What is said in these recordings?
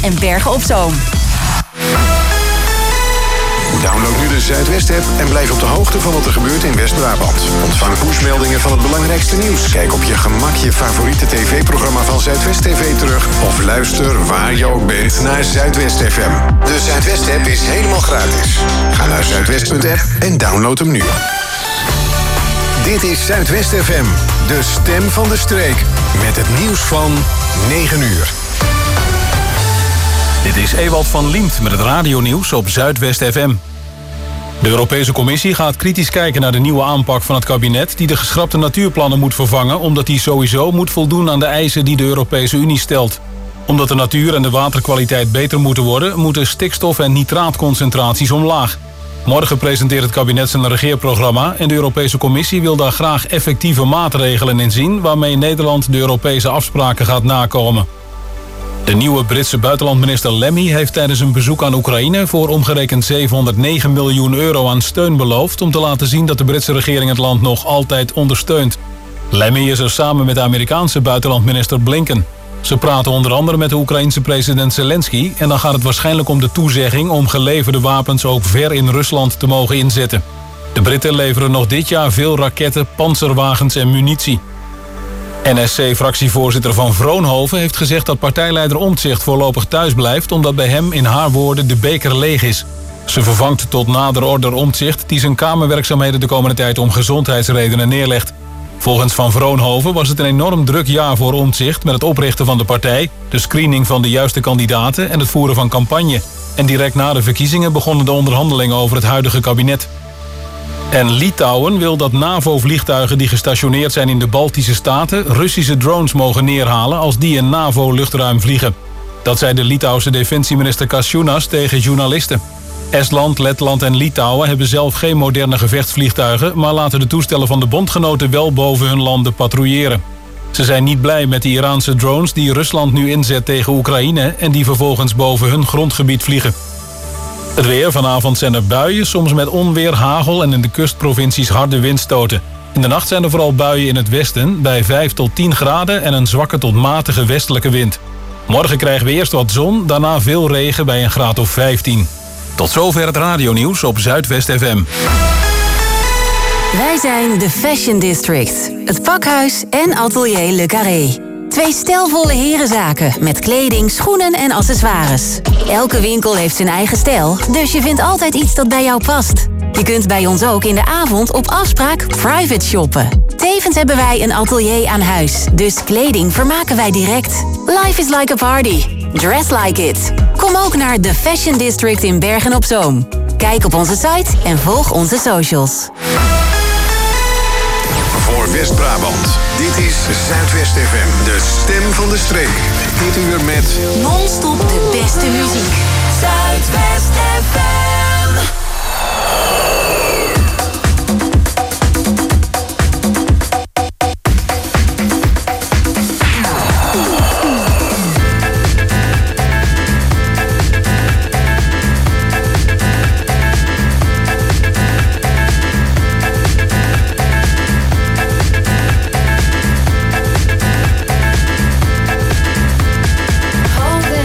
en Bergen op Zoom. Download nu de Zuidwest-app en blijf op de hoogte van wat er gebeurt in West-Brabant. Ontvang pushmeldingen van het belangrijkste nieuws. Kijk op je gemak je favoriete tv-programma van Zuidwest TV terug. Of luister waar je ook bent naar Zuidwest FM. De Zuidwest-app is helemaal gratis. Ga naar zuidwest.app en download hem nu. Dit is Zuidwest FM, de stem van de streek. Met het nieuws van 9 uur. Dit is Ewald van Liemt met het radionieuws op Zuidwest FM. De Europese Commissie gaat kritisch kijken naar de nieuwe aanpak van het kabinet die de geschrapte natuurplannen moet vervangen, omdat die sowieso moet voldoen aan de eisen die de Europese Unie stelt. Omdat de natuur en de waterkwaliteit beter moeten worden, moeten stikstof- en nitraatconcentraties omlaag. Morgen presenteert het kabinet zijn regeerprogramma en de Europese Commissie wil daar graag effectieve maatregelen in zien waarmee Nederland de Europese afspraken gaat nakomen. De nieuwe Britse buitenlandminister Lemmy heeft tijdens een bezoek aan Oekraïne voor omgerekend 709 miljoen euro aan steun beloofd om te laten zien dat de Britse regering het land nog altijd ondersteunt. Lemmy is er samen met de Amerikaanse buitenlandminister Blinken. Ze praten onder andere met de Oekraïense president Zelensky en dan gaat het waarschijnlijk om de toezegging om geleverde wapens ook ver in Rusland te mogen inzetten. De Britten leveren nog dit jaar veel raketten, pantserwagens en munitie. NSC-fractievoorzitter Van Vroonhoven heeft gezegd dat partijleider Omtzigt voorlopig thuis blijft omdat bij hem in haar woorden de beker leeg is. Ze vervangt tot nader order Omtzigt die zijn kamerwerkzaamheden de komende tijd om gezondheidsredenen neerlegt. Volgens Van Vroonhoven was het een enorm druk jaar voor Omtzigt met het oprichten van de partij, de screening van de juiste kandidaten en het voeren van campagne. En direct na de verkiezingen begonnen de onderhandelingen over het huidige kabinet. En Litouwen wil dat NAVO-vliegtuigen die gestationeerd zijn in de Baltische Staten Russische drones mogen neerhalen als die in NAVO-luchtruim vliegen. Dat zei de Litouwse defensieminister Kasjunas tegen journalisten. Estland, Letland en Litouwen hebben zelf geen moderne gevechtsvliegtuigen, maar laten de toestellen van de bondgenoten wel boven hun landen patrouilleren. Ze zijn niet blij met de Iraanse drones die Rusland nu inzet tegen Oekraïne en die vervolgens boven hun grondgebied vliegen. Het weer, vanavond zijn er buien, soms met onweer, hagel en in de kustprovincies harde windstoten. In de nacht zijn er vooral buien in het westen, bij 5 tot 10 graden en een zwakke tot matige westelijke wind. Morgen krijgen we eerst wat zon, daarna veel regen bij een graad of 15. Tot zover het radionieuws op Zuidwest FM. Wij zijn de Fashion District, het pakhuis en atelier Le Carré. 2 stijlvolle herenzaken met kleding, schoenen en accessoires. Elke winkel heeft zijn eigen stijl, dus je vindt altijd iets dat bij jou past. Je kunt bij ons ook in de avond op afspraak private shoppen. Tevens hebben wij een atelier aan huis, dus kleding vermaken wij direct. Life is like a party. Dress like it. Kom ook naar The Fashion District in Bergen op Zoom. Kijk op onze site en volg onze socials. Voor West-Brabant, dit is Zuidwest FM, de stem van de streek. Dit uur met Non-stop de beste muziek. Zuidwest FM. Hold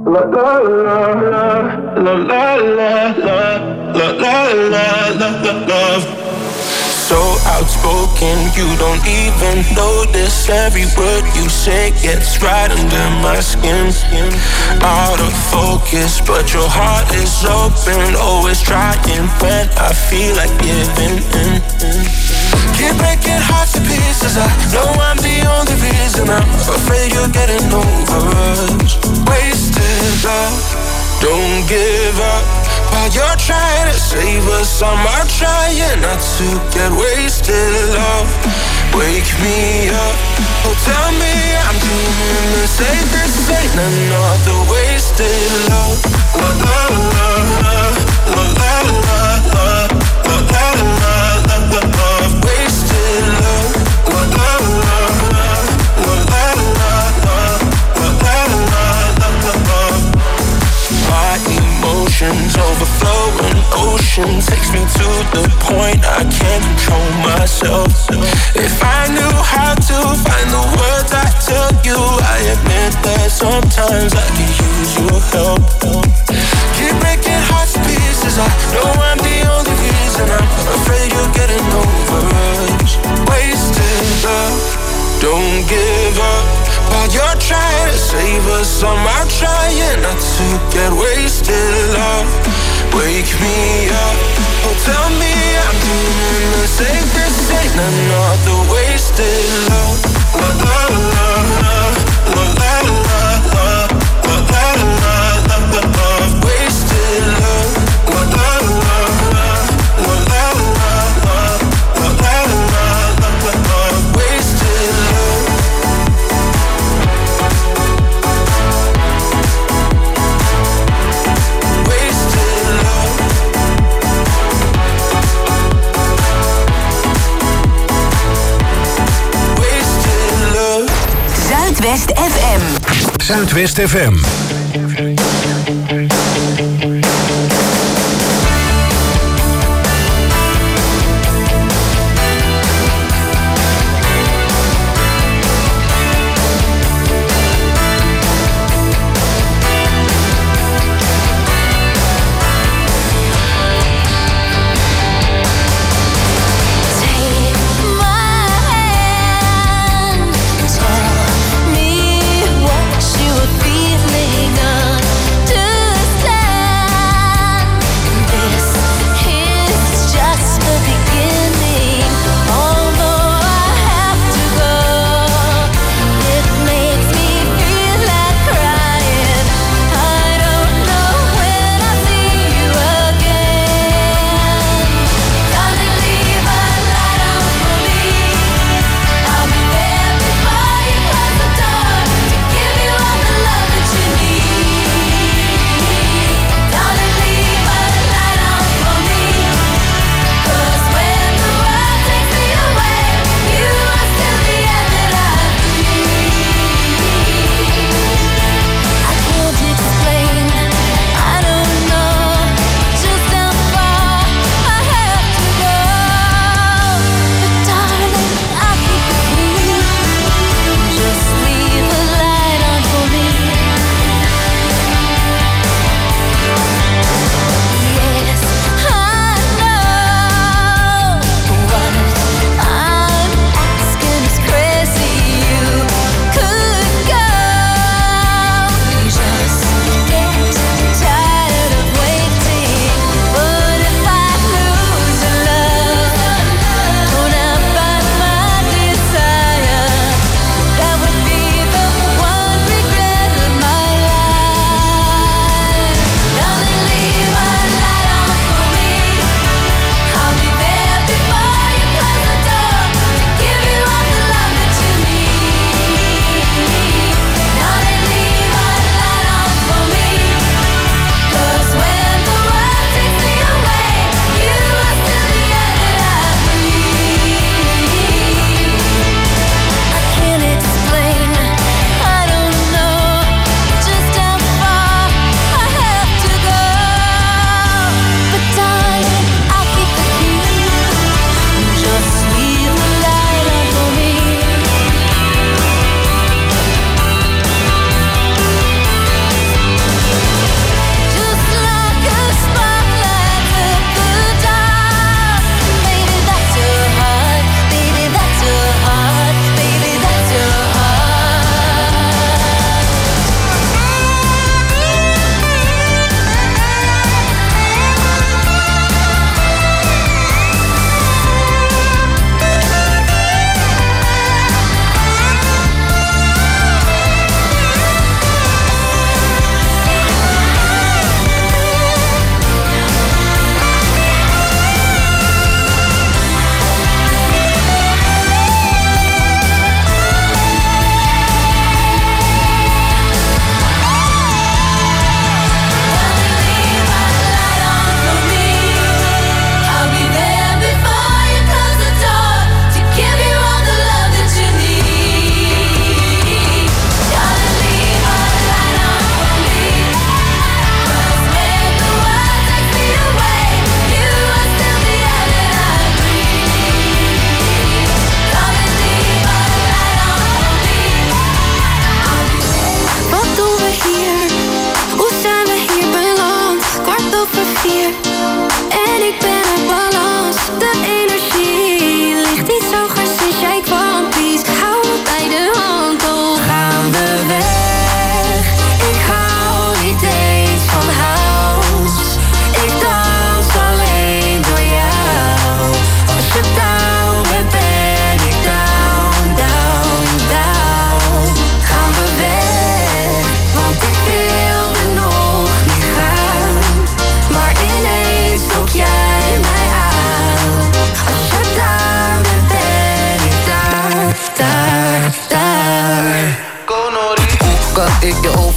La la la la la la la la la la la la love. So outspoken, you don't even notice. Every word you say gets right under my skin. Out of focus, but your heart is open. Always trying when I feel like giving in. Keep breaking hearts to pieces. I know I'm the only reason. I'm afraid you're getting over us. Wasted love, don't give up. While you're trying to save us, I'm trying not to get wasted. Love, wake me up. Oh, tell me I'm doing the same. This ain't another wasted love. La la la la la la la la la la la la. Wasted love. La la la la la la la la la la la. My emotions overflowing, ocean takes me to the point I can't control myself. If I knew how to find the words I tell you, I admit that sometimes I could use your help. Keep breaking hearts to pieces. I know I'm the only reason. I'm afraid you're getting over us. Wasted love, don't give up. While you're trying to save us, I'm trying not to get wasted. Love, wake me up. Oh, tell me I'm doing the same. This ain't another wasted love. La la la la la la la la la la la la. Wasted love. La la la la la la la la la la la. Wasted love. Zuidwest FM. Zuidwest FM. Tell me what you were feeling.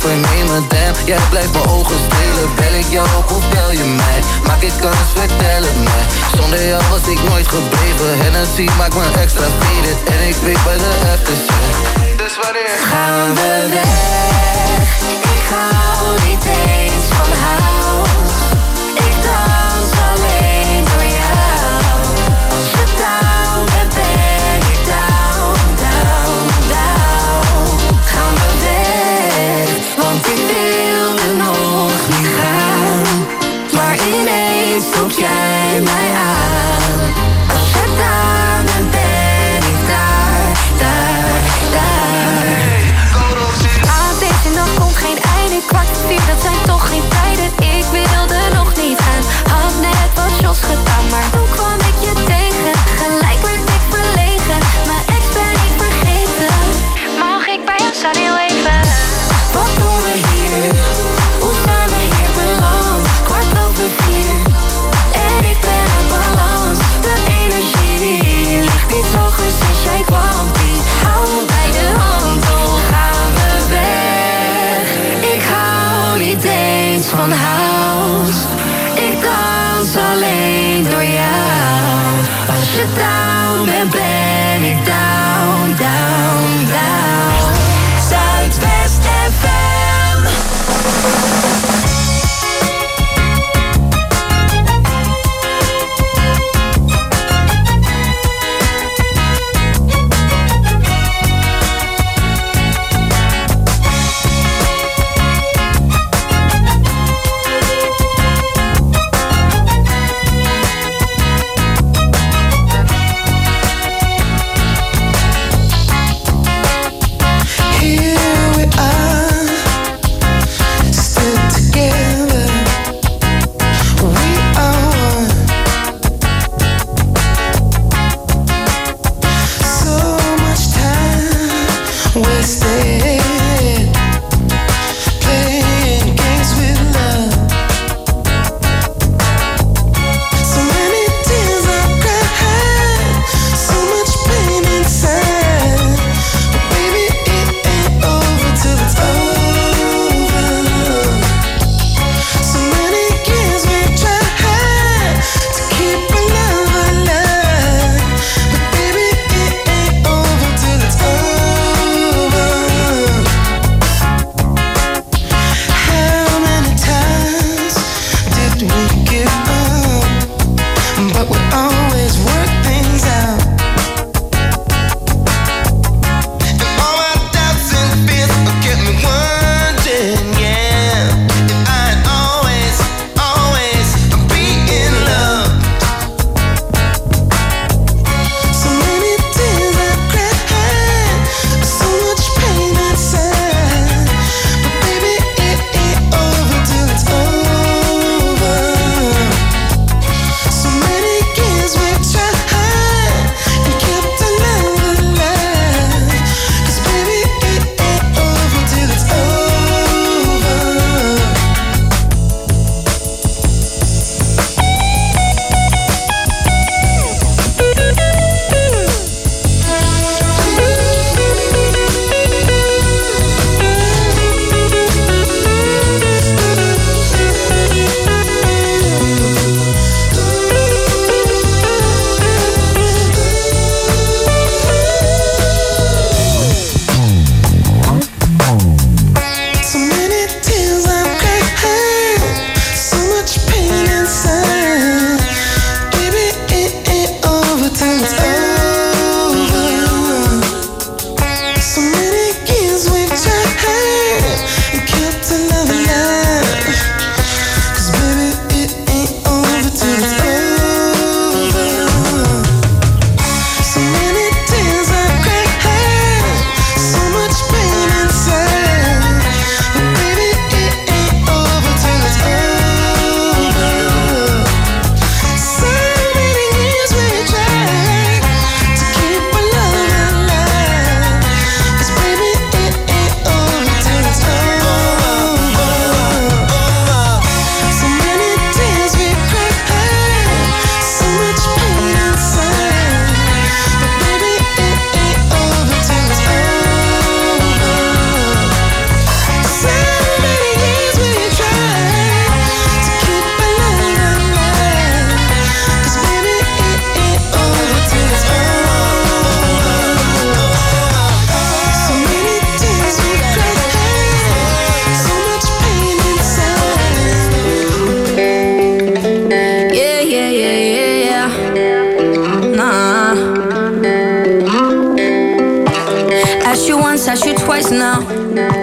verneem het, damn. Jij blijft mijn ogen stelen. Bel ik jou op of bel je mij? Maak ik kans, vertel het mij. Zonder jou was ik nooit gebleven. Hennessy maakt me extra faded. En ik weet bij de aftershit. Dus wanneer gaan we weg? Ik hou niet eens van house. Ik dans alleen door jou. Als je down bent, ben ik down, down, down. Gaan we weg, want ik wilde nog niet gaan. Maar ineens stop jij mij aan. Als je daar bent, ben ik daar, daar, daar. Aan deze nacht komt geen einde, 3:15, dat zijn toch geen tijden. Ik wilde nog niet gaan, had net wat shots gedaan. Maar toen kwam ik je tegen, gelijk werd ik verlegen. Mijn ex ben ik vergeten, mag ik bij jou staan heel even? Wat doen we hier? Hoe zijn we hier beland? 4:15 en ik ben uit balans. De energie ligt niet hoger sinds jij kwam. Die hou me bij de hand, toch gaan we weg. Ik hou niet eens van house. Ik dans alleen door jou. Als je down bent, ben ik down, down, down. Zuidwest FM.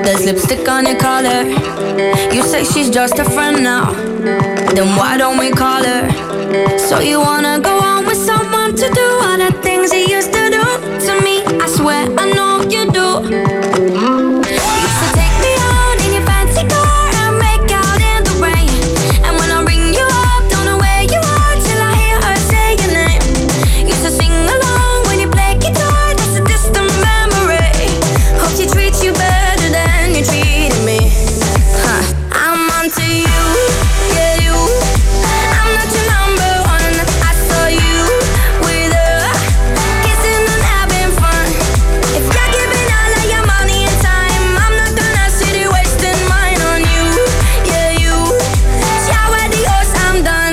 There's lipstick on your collar. You say she's just a friend now. Then why don't we call her? So you wanna go on with someone to do all the things he used to do to me? I swear I know you do. You used to take me out in your fancy car and make out in the rain. And when I ring you up, don't know where you are till I hear her say your name. Used to sing along when you play guitar, that's a distant memory. Hope she treats you better than you treated me. I'm onto you, yeah you. I'm not your number one. I saw you with her, kissing and having fun. If you're giving all of your money and time, I'm not gonna sit here wasting mine on you, yeah you. Ciao adios, I'm done.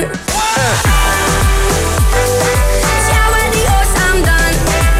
Ciao adios, I'm done.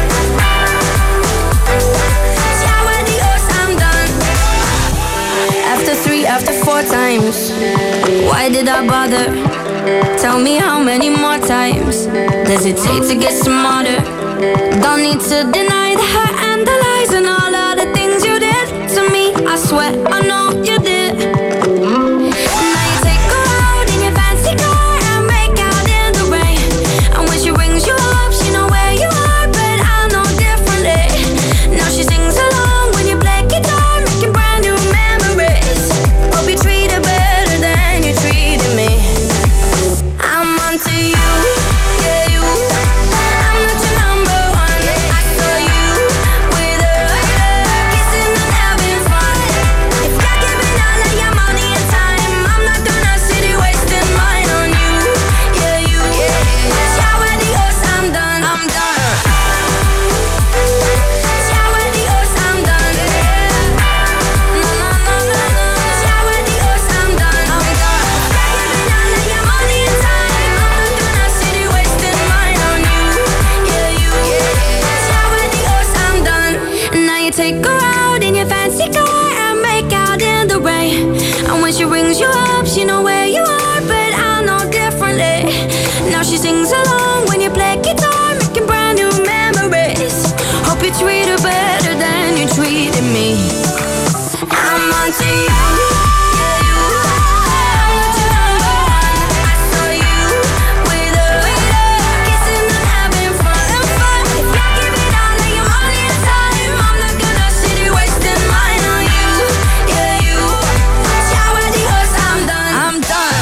Ciao adios, I'm done. After 3, after 4 times, why did I bother? Tell me how many more times does it take to get smarter? Don't need to deny the hurt and the lies and all of the things you did to me. I swear I know you did. Now you take her out in your fancy car and make out in the rain. And when she rings you up, she know where you are, but I know differently. Now she sings along when you play guitar, making brand new memories. Hope you treat her better than you treated me. I'm onto you, yeah you. I'm not your number one. I saw you with her, kissing and having fun. If you're giving all of your money and time, I'm not gonna sit here wasting mine on you, yeah you. Ciao adios, I'm done. I'm done. Ciao adios, I'm done. No, no, no, no, no. Ciao adios, I'm done. I'm done. If you're giving all of your money and time, I'm not gonna sit here wasting mine on you, yeah you. Ciao adios, I'm done. Now you take her out in your fancy car and make out in the rain. And when she rings you up, she know where you are, but I know differently. Now she sings along when you play guitar, making brand new memories. Hope you treat her better than you treated me. I'm onto you, yeah you. I'm not your number one. I saw you with her, kissing and having fun. If you're giving all of your money and time, I'm not gonna sit here wasting mine on you, yeah you. Ciao adios, I'm done. I'm done.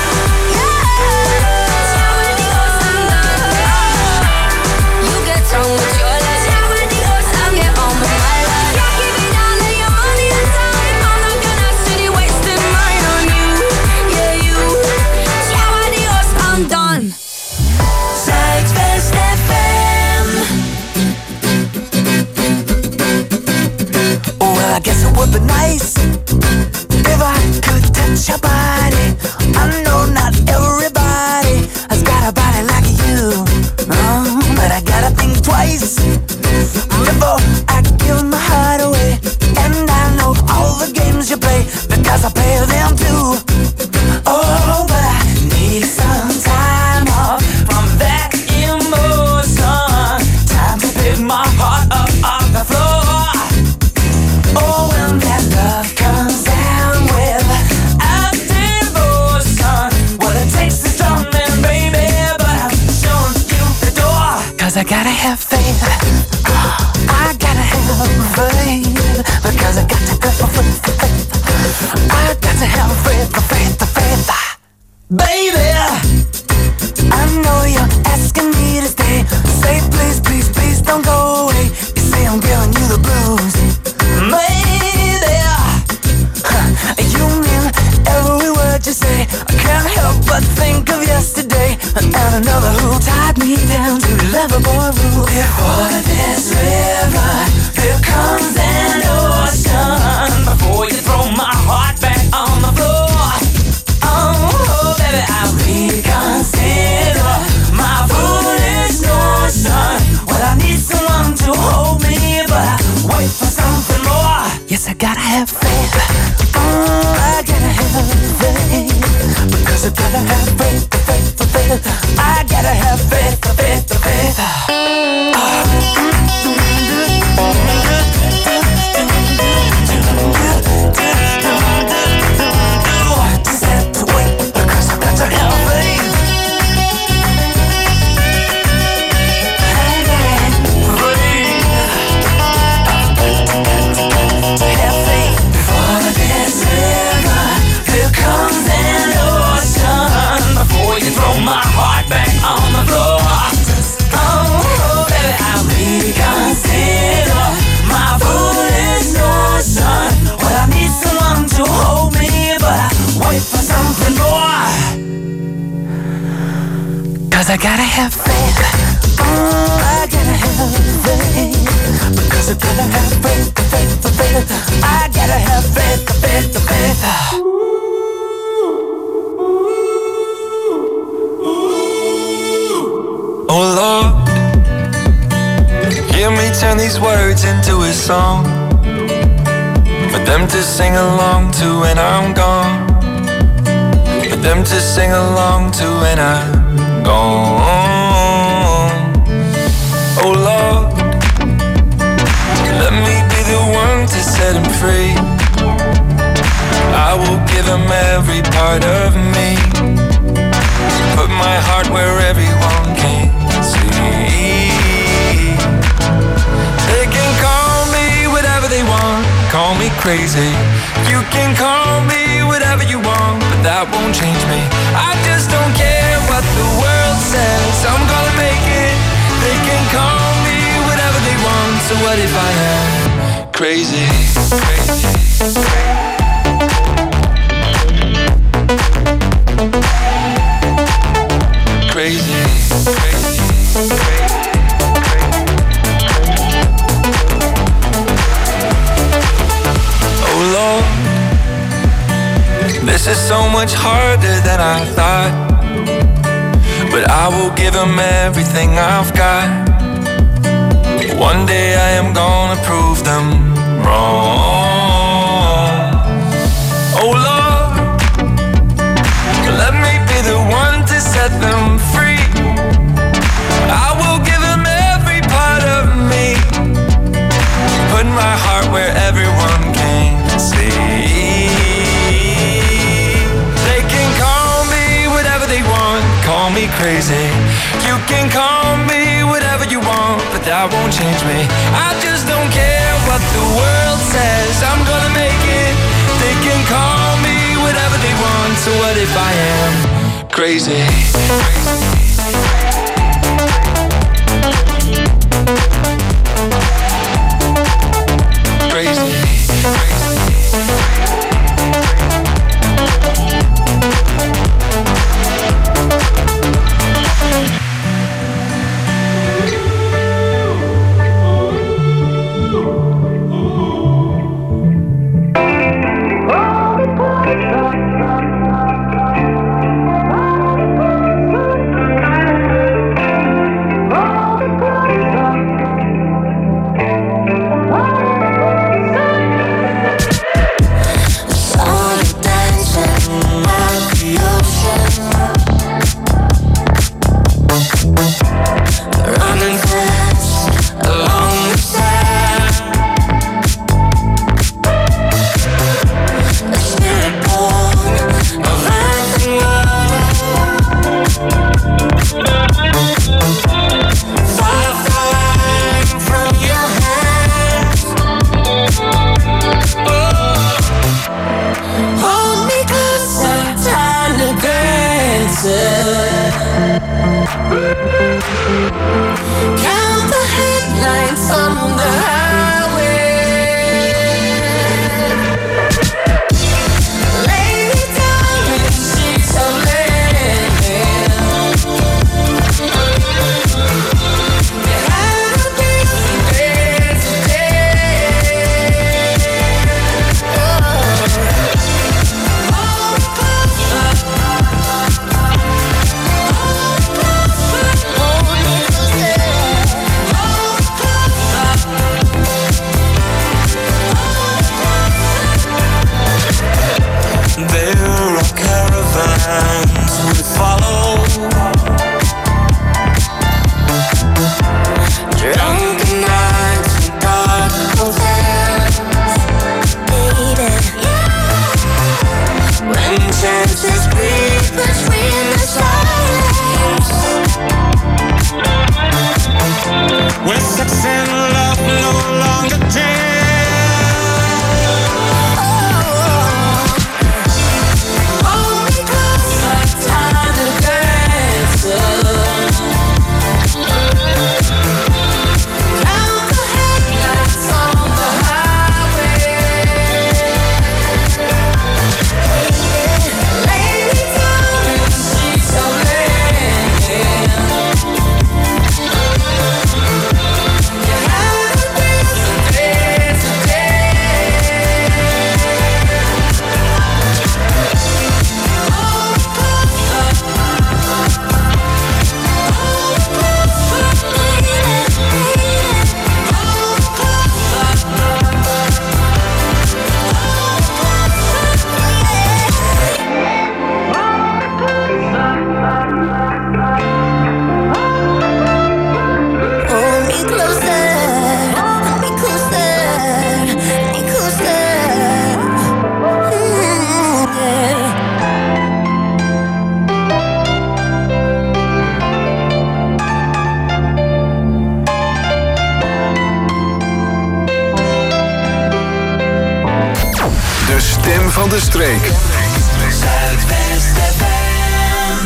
Ciao adios, I'm done. You get on with your life. Ciao adios, I'll get on with my life. You're giving all of your money and time, I'm not gonna sit here wasting mine on you, yeah you. Ciao adios, I'm done. Zuidwest FM. Well, I guess it would be nice if I could touch your body. I know not everybody has got a body like you, but I gotta think twice before I give my heart away. And I know all the games you play because I play them too. Oh, but I need some time off from that emotion. Time to pick my heart up off the floor. Oh, when that love comes down without devotion, well, it takes a strong man, baby, but I'm showing you the door. 'Cause I gotta have faith. I gotta have faith. Because I got to go for faith. I got to have faith, faith. Baby, I know you're asking me to stay. Say please, please, please don't go away. You say I'm giving you the blues. Maybe you mean every word you say. I can't help but think of yesterday and another who tied me down to lovable rule. Before this river, here comes an ocean. Before you throw my heart back on the floor. Oh, baby, I reconsider my foolish notion. Well, I need someone to hold me, but I wait for something more. Yes, I gotta have faith. I gotta have faith. Because I gotta have faith. I gotta have faith. 'cause I gotta have faith. I gotta have faith. Because I gotta have faith, faith. I gotta have faith, faith. Oh Lord, hear me turn these words into a song for them to sing along to when I'm gone. For them to sing along to when I'm gone. Oh Lord, let me be the one to set him free. I will give him every part of me. Put my heart where everyone can see. They can call me whatever they want, call me crazy. You can call me whatever you want, but that won't change me. I just don't care what the world says, I'm gonna make it. They can call me whatever they want, so what if I am crazy? Crazy. Oh Lord, this is so much harder than I thought, but I will give him everything I've got. One day I am gonna prove them wrong. Oh Lord, let me be the one to set them free. I will give him every part of me. Put my heart where everyone can see. They can call me whatever they want, call me crazy. You can call me whatever you want, but that won't change me. I just don't care what the world says, I'm gonna make it. They can call me whatever they want, so what if I am crazy? Crazy. Lady van de streek. Zuidwest FM.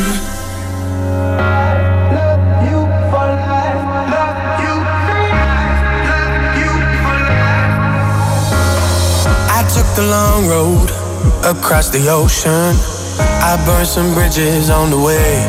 I took the long road across the ocean. I burned some bridges on the way.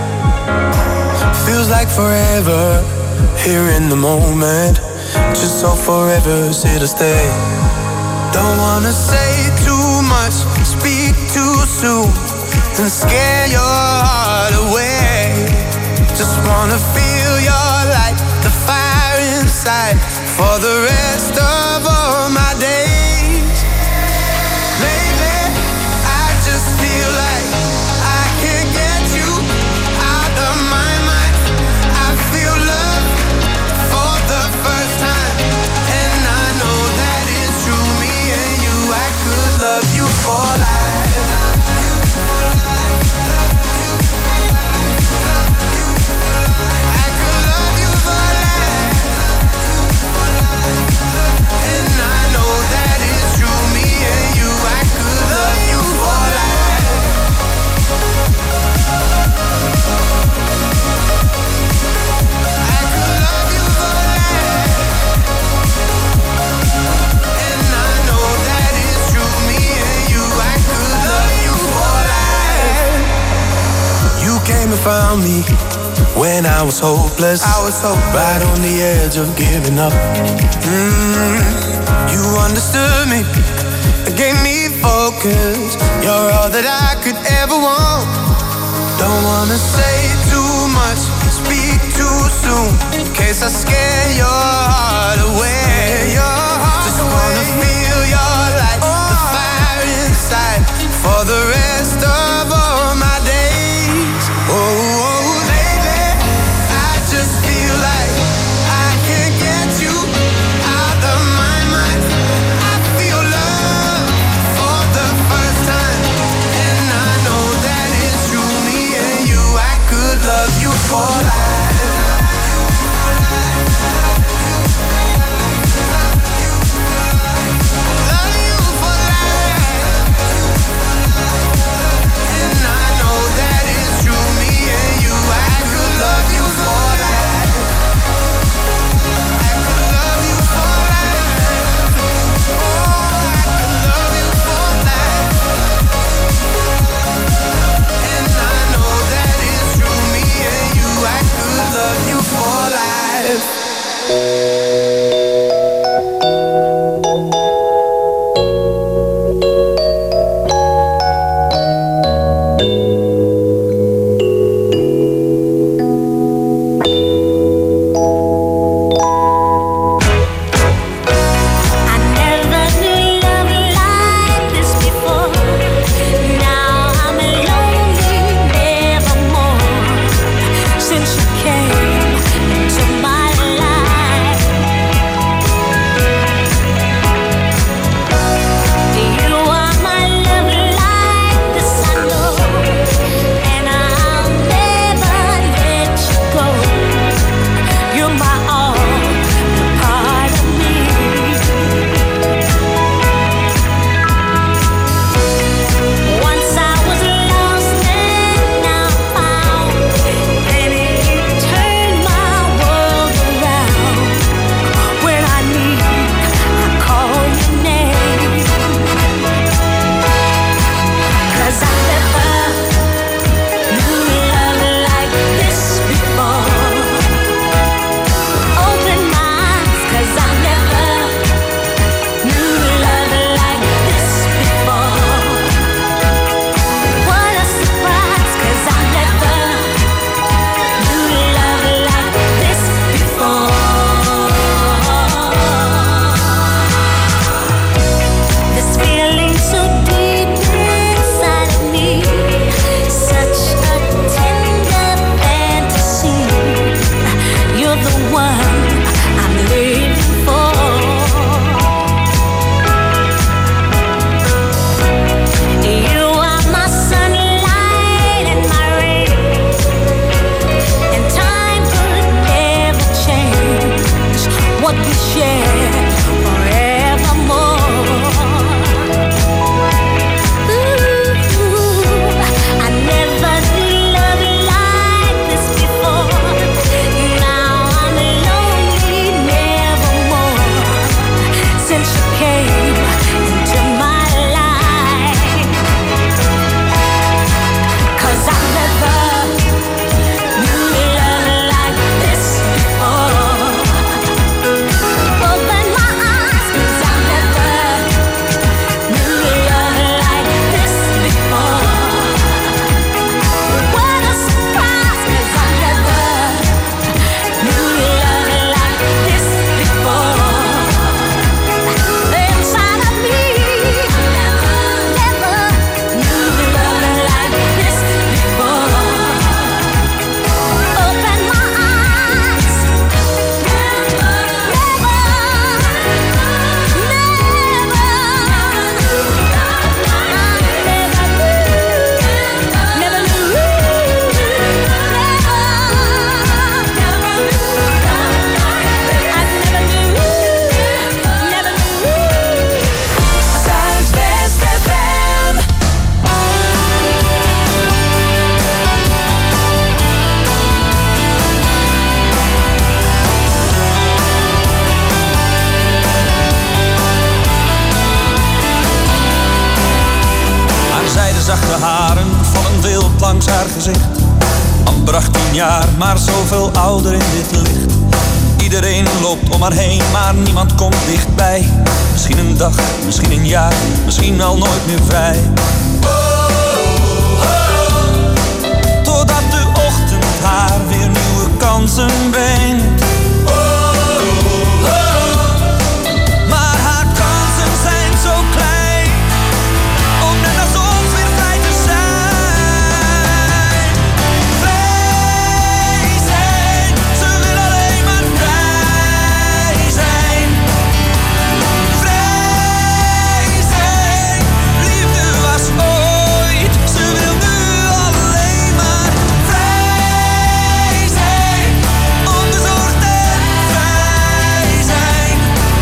Feels like forever here in the moment. Just so forever's here to stay. Don't wanna say too much, speak too soon, and scare your heart away. Just wanna feel your light, the fire inside, for the rest of all my days. Lately, I just feel like I can't get you out of my mind. I feel love for the first time, and I know that it's true. Me and you, I could love you for life. I could love you for life, and I know that it's true. Me and you, I could love you for life. I could love you for life, and I know that it's true. Me and you, I could love you for life. You came and found me when I was hopeless. Right on the edge of giving up. You understood me, gave me focus. You're all that I could ever want. Don't wanna say too much, speak too soon, in case I scare your heart away. Just wanna feel your light, the fire inside, for the rest of all my days. Lately, I just feel like I can't get you out of my mind. I feel love for the first time, and I know that it's true. Me and you, I could love you for life. Love you for life. zachte haren vallen wild langs haar gezicht. Amper 18 jaar, maar zoveel ouder in dit licht. Iedereen loopt om haar heen, maar niemand komt dichtbij. Misschien een dag, misschien een jaar, misschien al nooit meer vrij. Totdat de ochtend haar weer nieuwe kansen brengt. Maar haar kansen zijn zo klein, om net als ons weer vrij te zijn. Vrij zijn, ze wil alleen maar vrij zijn. Vrij zijn, liefde was ooit, ze wil nu alleen maar vrij zijn. Onbezorgd en vrij zijn.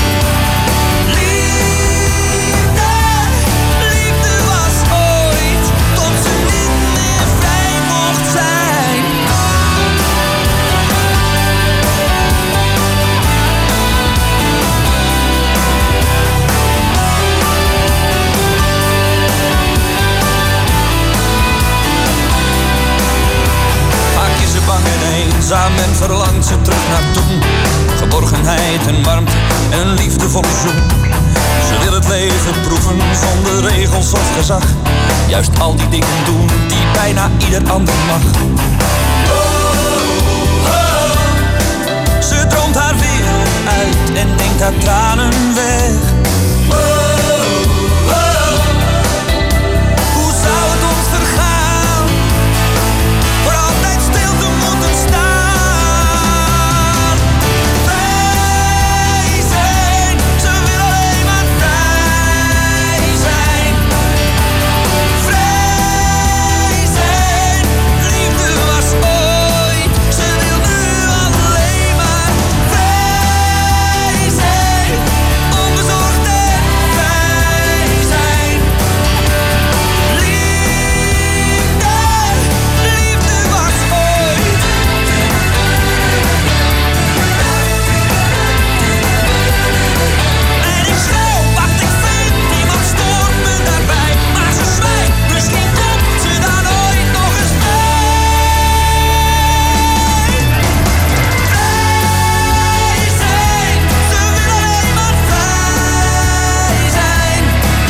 Liefde was ooit, tot ze niet meer vrij mocht zijn. Vaak is ze bang en eenzaam en verlangt ze terug naar toen. Geborgenheid en warmte en een liefdevolle zoen. Ze wil het leven proeven zonder regels of gezag. Juist al die dingen doen die bijna ieder ander mag. Ze droomt haar wereld uit en denkt haar tranen weg. Hoe zou het ons vergaan? Voor altijd stil te moeten staan. Vrij zijn, ze wil alleen maar vrij zijn. Vrij zijn, liefde was ooit, ze wil nu alleen maar vrij zijn. Onbezorgd en vrij zijn. Liefde was ooit. En ik schreeuw wat ik vind, niemand stoort me daarbij. Maar ze zwijgt, misschien komt ze dan ooit nog eens bij. Vrij zijn, ze wil alleen maar vrij zijn.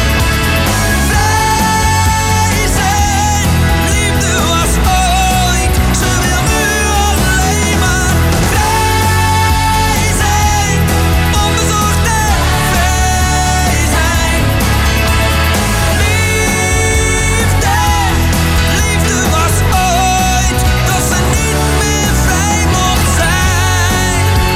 Vrij zijn, liefde was ooit, ze wil nu alleen maar vrij zijn. Onbezorgd en vrij zijn. Liefde was ooit, dat ze niet meer vrij mocht zijn.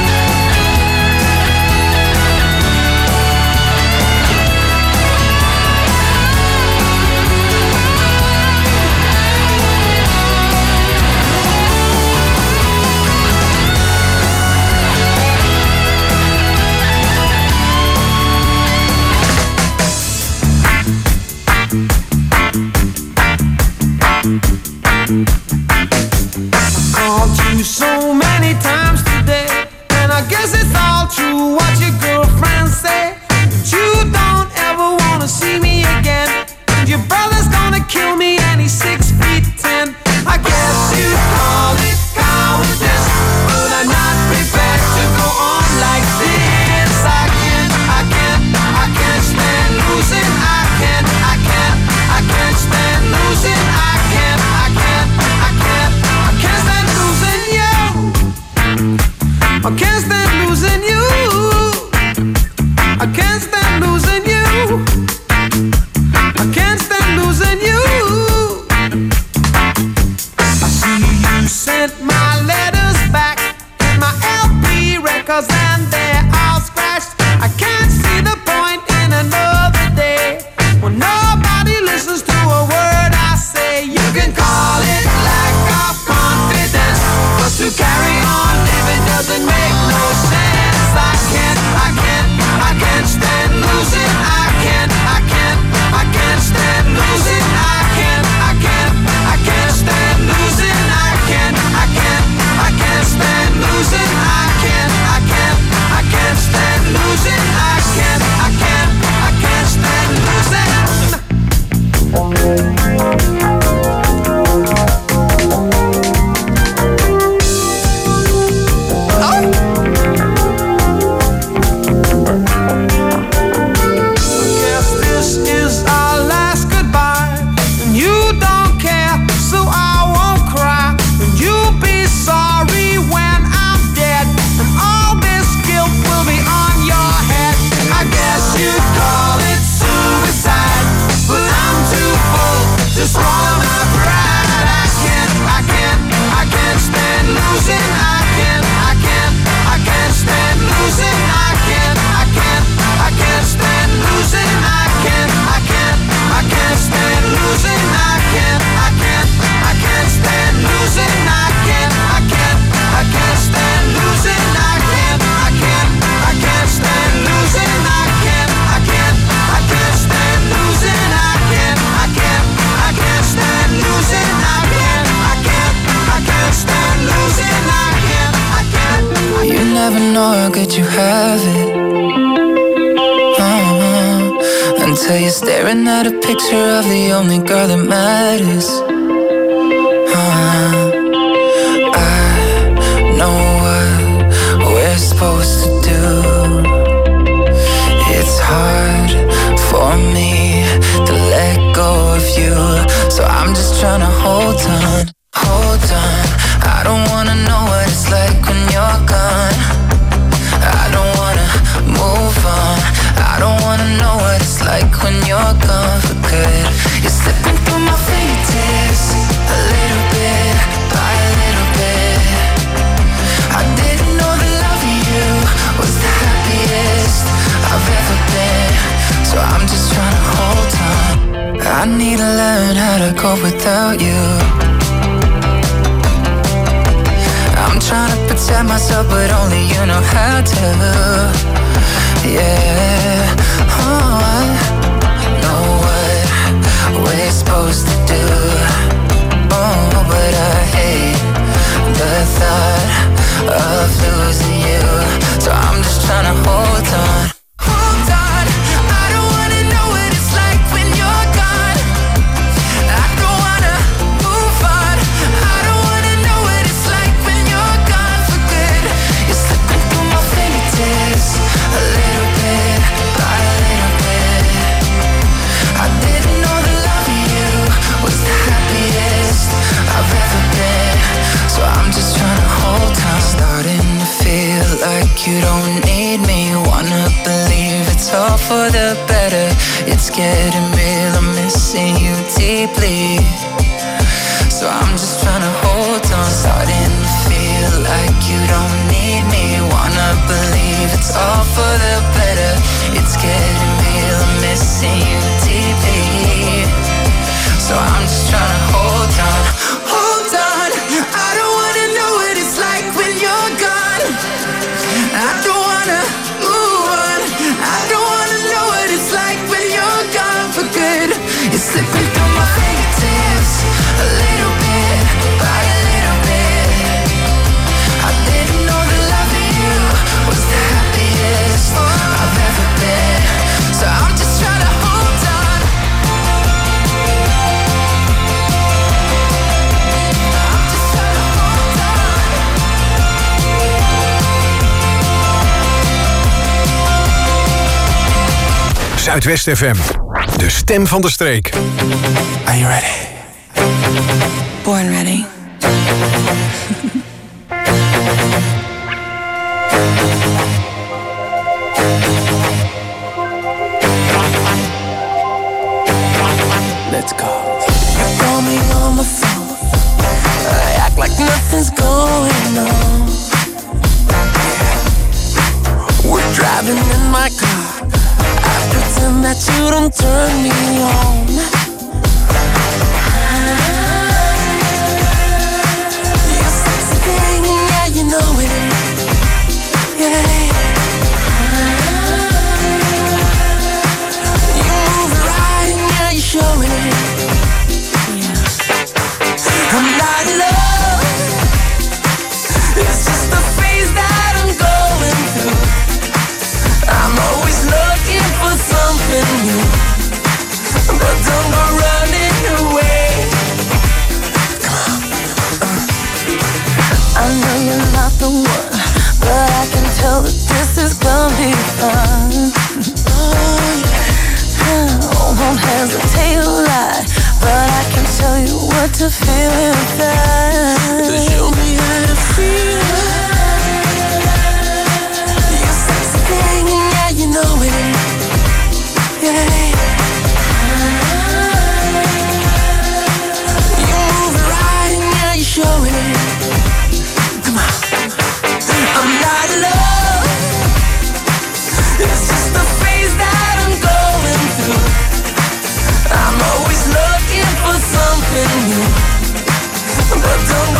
Called you so many times today, and I guess it's all true what your girlfriends say. But you don't ever wanna see me again, and your brother's gonna kill me and he's 6'10". I guess you call it cowardice, but I'm not prepared to go on like this. I can't stand losing. I can't stand losing. I can't stand losing you. I can't stand losing you. I can't stand losing you. never know how good you have it. Until you're staring at a picture of the only girl that matters. I know what we're supposed to do. It's hard for me to let go of you, so I'm just trying to hold on, hold on. I don't wanna know what it's like when you're gone. I don't wanna move on. I don't wanna know what it's like when you're gone for good. You're slipping through my fingertips, a little bit by a little bit. I didn't know that loving you was the happiest I've ever been, so I'm just trying to hold on. I need to learn how to cope without you. I'm trying to protect myself, but only you know how to. Yeah, oh, I know what we're supposed to do. Oh, but I hate the thought of losing you, so I'm just trying to hold on. Hold on, I don't wanna know what it's like when you're gone. I don't wanna move on. I don't wanna know what it's like when you're gone for good. You're slipping through my fingertips, a little bit by a little bit. I didn't know that loving you was the happiest I've ever been, so I'm just trying to hold on. Starting to feel like you don't need me. Wanna believe it's all for the better. It's getting real, I'm missing you deeply, so I'm just trying to hold on. Starting to feel like you don't need me. Wanna believe it's all for the better. It's getting real, I'm missing you deeply, so I'm just trying to hold on. Hold on, I don't wanna know what it's like when you're gone. I don't wanna move on. I don't wanna know what it's like when you're gone for good. You're slipping through my fingertips, a little bit by a little bit. I didn't know that loving you was the happiest I've ever been, so I'm just trying to hold on. I'm just trying to hold on. Zuidwest FM, de stem van de streek. Are you ready? Born ready. Let's go. You call me on the phone, I act like nothing's going on. We're driving in my car, I pretend that you don't turn me on. You sexy thing, yeah, you know it. Yeah. You move right, yeah, you show it. I'm not in love, it's just the phase that I'm going through. I'm always looking for something new, but don't go running away. I know you're not the one, but I can tell that this is gonna be fun. Won't hesitate to lie, but I can tell you what to feel inside. Show me how to feel. You sexy thing, yeah, you know it. Yeah. You move it right, yeah, you show it. Come on. I'm not in love, it's just the phase that I'm going through. I'm always looking for something new, but don't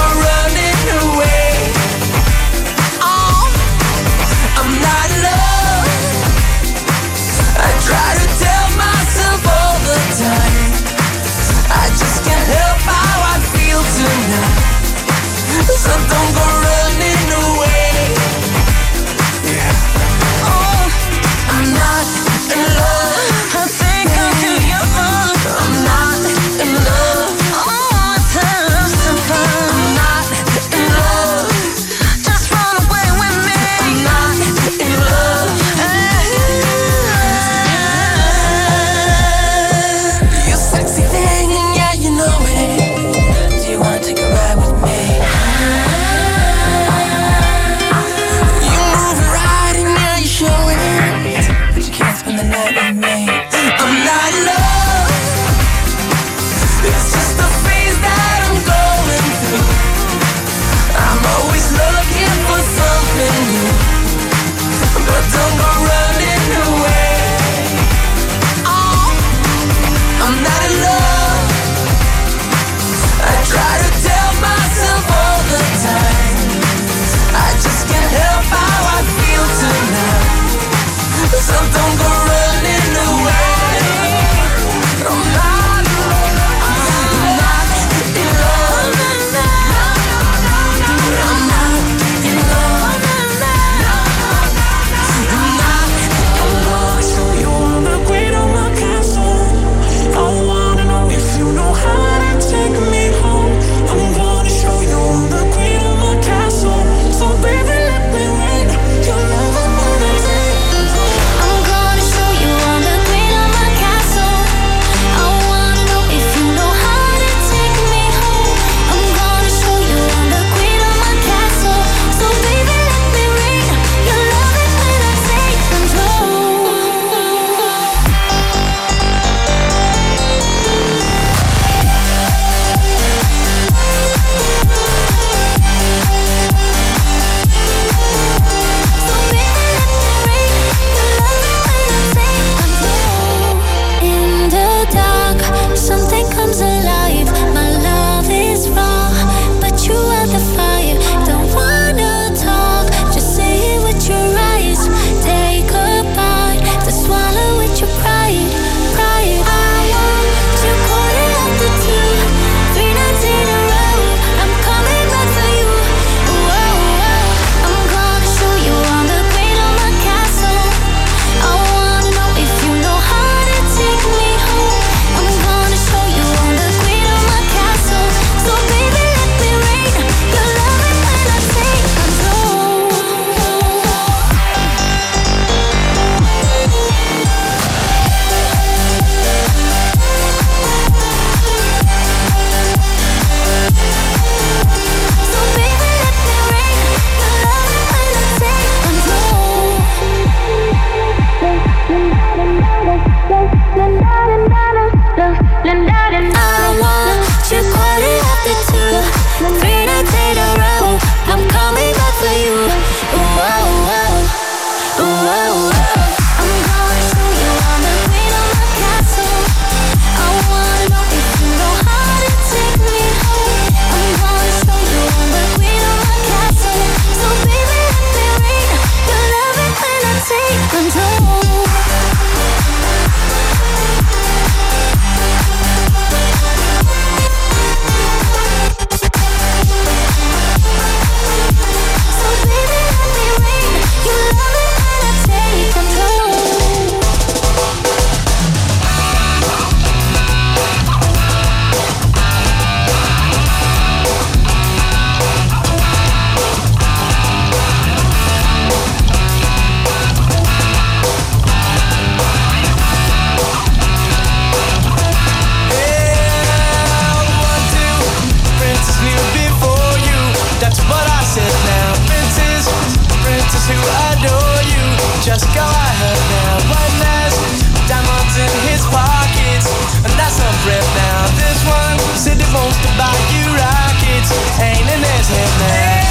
princess who adore you. Just go ahead now. One has diamonds in his pockets, and that's a breath now. This one said he wants to buy you rockets, ain't in his head now.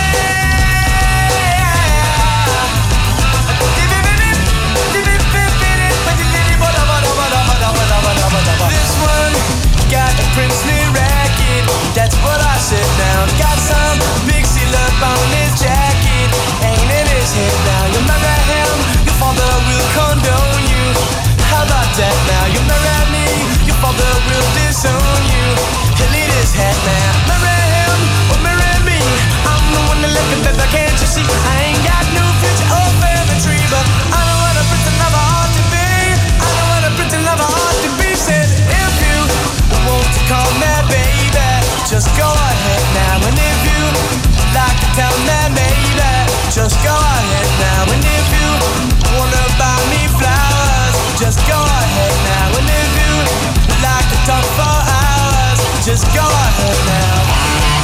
This one got a princely racket, that's what I said now. Got some big seal up on his jacket, ain't in his head now. You marry him, your father will condone you. How about that now? You marry me, your father will disown you. He'll eat his head now. Marry him or marry me, I'm the one that look at that, can't you see? I ain't got no future or family tree, but I know what a pretty lover ought to be. I know what a pretty lover ought to be. Said if you want to call me baby, just go ahead now. And if you like to tell me maybe, just go ahead now. And if you wanna buy me flowers, just go ahead now. And if you like to talk for hours, just go ahead now.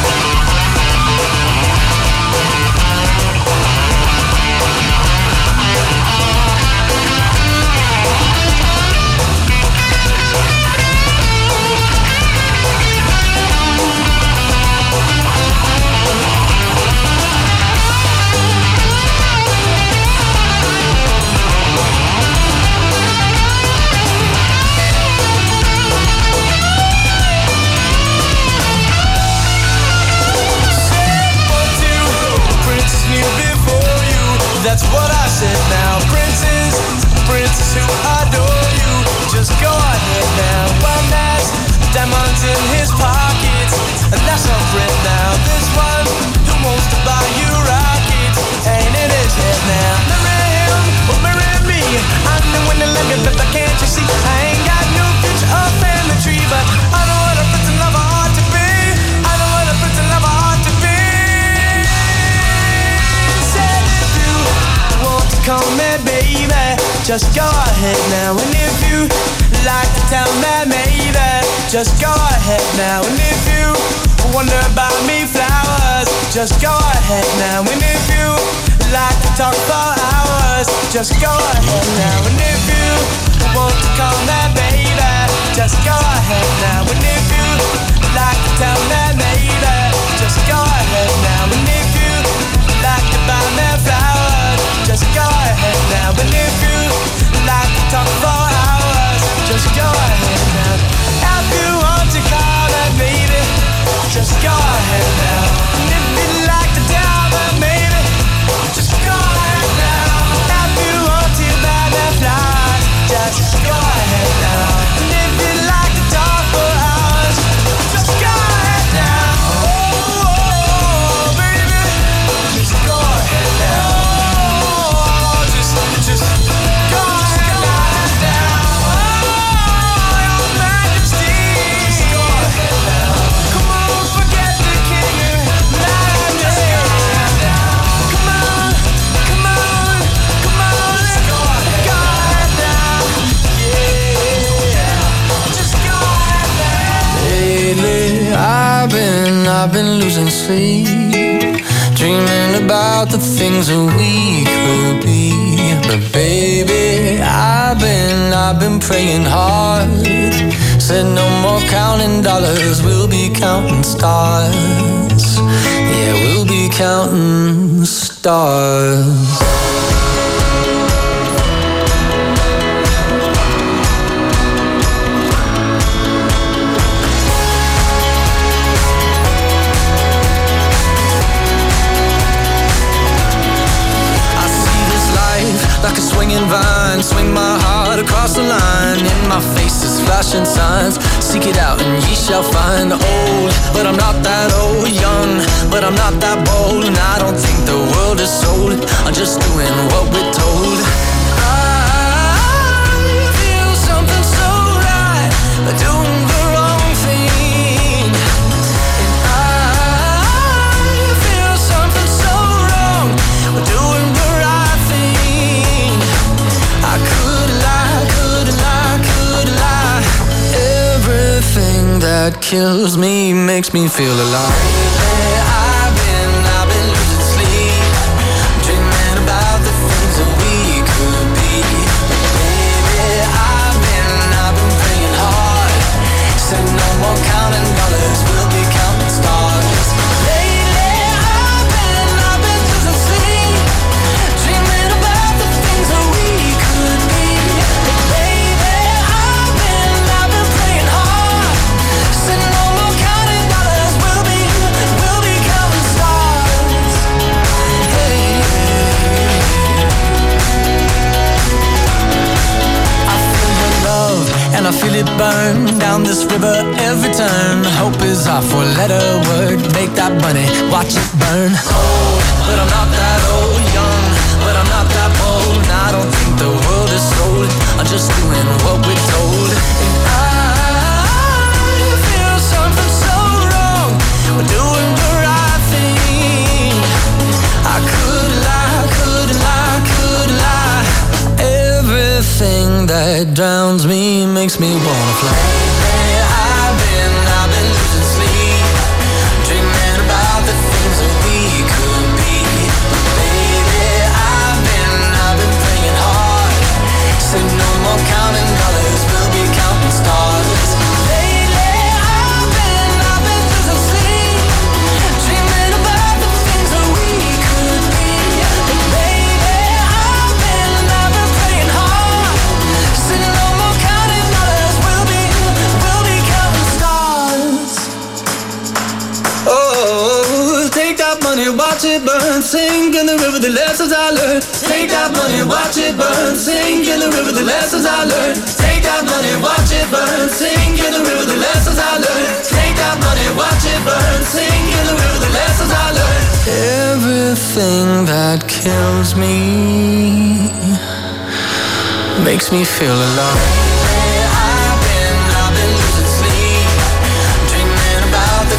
That's what I said now. Princess who adore you. Just go ahead now. One has diamonds in his pockets, and that's a friend now. This one who wants to buy you rockets, ain't in his head now. Marry him or marry me, I'm the one that look at that, can't you see? I ain't got no future or family tree, but I know what a pretty lover ought to be. I know what a pretty lover ought to be. Said if you want to call me baby, just go ahead now. And if you like to tell me maybe, just go ahead now. And if you wonder about me flowers, just go ahead now. And if you like to talk for hours, just go ahead now. And if you want to call me baby, just go ahead now. And if you like to tell me maybe, just go ahead now. And if you like to buy me flowers, just go ahead now. And if you like to talk for hours, just go ahead now. If you want to call me baby, just go ahead now. And if you like to tell me maybe, just go ahead now. If you want to buy me flowers, just go ahead now. And if you like to talk for hours, just go ahead now. Oh, baby, just go ahead now. Just go ahead now. Oh, your majesty. Just go ahead now. Come on, forget the king and majesty. Come on, come on, come on. Just go ahead now. Yeah, just go ahead now. Lately, I've been losing sleep, dreaming about the things that we could be. But baby, I've been praying hard. Said no more counting dollars, we'll be counting stars. Yeah, we'll be counting stars. Like a swinging vine, swing my heart across the line. In my face is flashing signs. Seek it out and ye shall find. Old, but I'm not that old. Young, but I'm not that bold. And I don't think the world is sold. I'm just doing what we're told. I feel something so right, but doing the wrong thing. And I feel something so wrong, but doing the right thing. I could lie. Everything that kills me makes me feel alive. I've been losing sleep, dreaming four-letter word. Make that money, watch it burn. Old, but I'm not that old. Young, but I'm not that bold. And I don't think the world is sold. I'm just doing what we're told. And I feel something so wrong. We're doing the right thing. I could lie, could lie, could lie. Everything that drowns me makes me wanna fly. I've been losing sleep, dreaming about the things that we could be. Baby, I've been praying hard. Said no more counting dollars, we'll be counting stars. Lately, I've been losing sleep, dreaming about the things that we could be. But baby, I've been praying hard. Said no more counting dollars, we'll be counting stars. Oh, take that money, watch it burn. Sink in the river, the lessons I learned. Take that money, watch it burn. Sink in the river, the lessons I learned. Take that money, watch it burn. Sink in the river, the lessons I learned. Take that money, watch it burn. Sink in the river, the lessons I learned. Everything that kills me makes me feel alive.